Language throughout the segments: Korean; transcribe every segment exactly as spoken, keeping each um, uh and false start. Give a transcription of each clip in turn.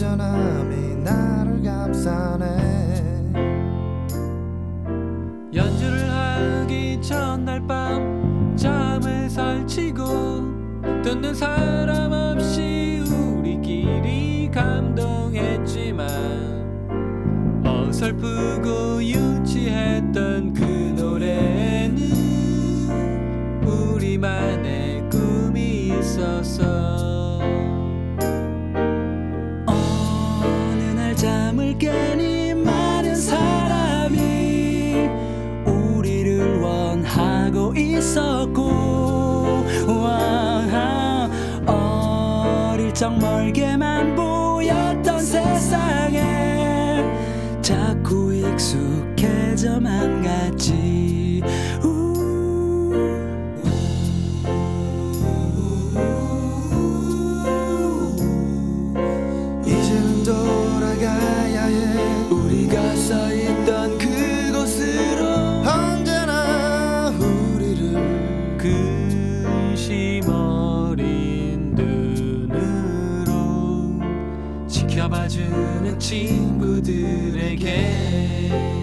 안전함이 나를 감싸네. 연주를 하기 전날 밤 잠을 설치고 듣는 사람 없이 우리끼리 감동했지만 어설프고 유치했던 그 노래는 우리만의 꿈이 있었어. 어느 날 잠을 깨니 많은 사람이 우리를 원하고 있었고, 와, 어릴 적 멀게만 보였던 세상에 자꾸 익숙해져만 갔지. 이제는 돌아가야 해. 우리가 서 있던 그곳으로 언제나 우리를 근심 어린 눈으로 지켜봐주는 친구들에게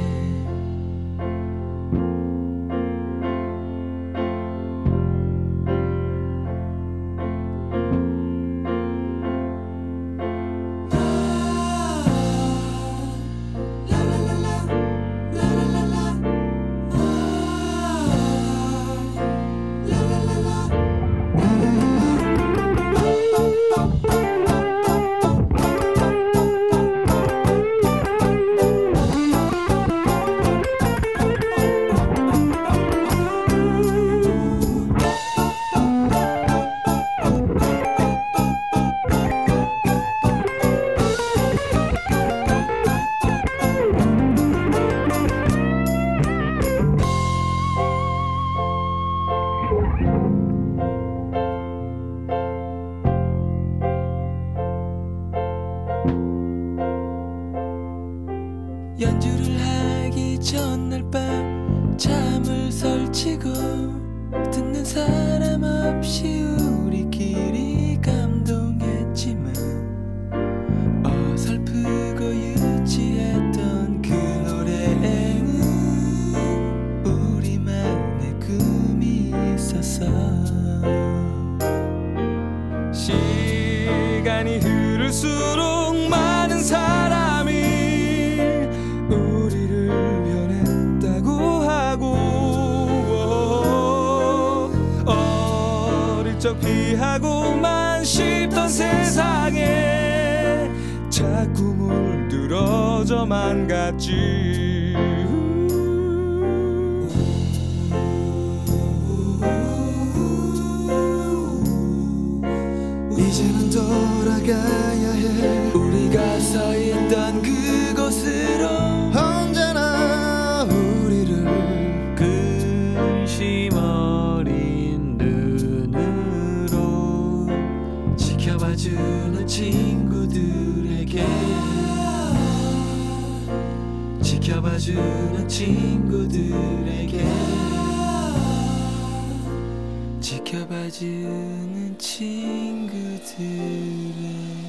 연주를 하기 전날 밤 잠을 설치고 듣는 사람 없이 우리끼리 감동했지만 어설프고 유치했던 그 노래에는 우리만의 꿈이 있었어. 시간이 흐를수록 많은 사람이 우리를 변했다고 하고, 어릴 적 피하고만 싶던 세상에 자꾸 물들어져만 갔지. 이제는 돌아가야 해. 우리가 서 있던 그곳으로 언제나 우리를 근심 어린 눈으로 지켜봐주는 친구들에게 지켜봐주는 친구들에게 지켜봐주는 친구들에게